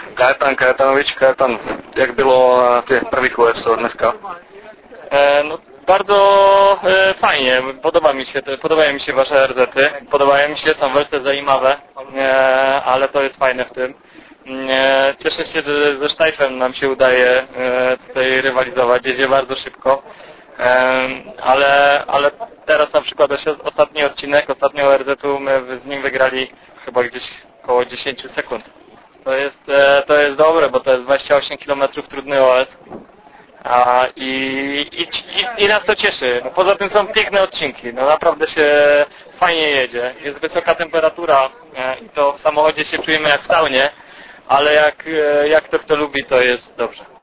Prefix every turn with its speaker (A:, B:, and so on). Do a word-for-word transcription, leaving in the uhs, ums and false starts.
A: Kajetan Kajetanowicz, Kajetan, jak było na tych prvých U S dneska?
B: E, no, bardzo e, fajnie, podoba mi się, podobają mi się wasze R Z-y, podobają mi się, są wersje zajímawe, e, ale to jest fajne w tym. E, cieszę się, że ze Sztajfem nam się udaje e, tutaj rywalizować, jedzie bardzo szybko, e, ale, ale teraz na przykład ostatni odcinek, ostatniego R Z-u my z nim wygrali chyba gdzieś około dziesięć sekund. To jest, e, to jest dobre, bo to jest dwadzieścia osiem kilometrów trudny O S. A, i, i, i, I nas to cieszy. No, poza tym są piękne odcinki. No naprawdę się fajnie jedzie. Jest wysoka temperatura e, i to w samochodzie się czujemy jak w saunie, ale jak, e, jak to kto lubi, to jest dobrze.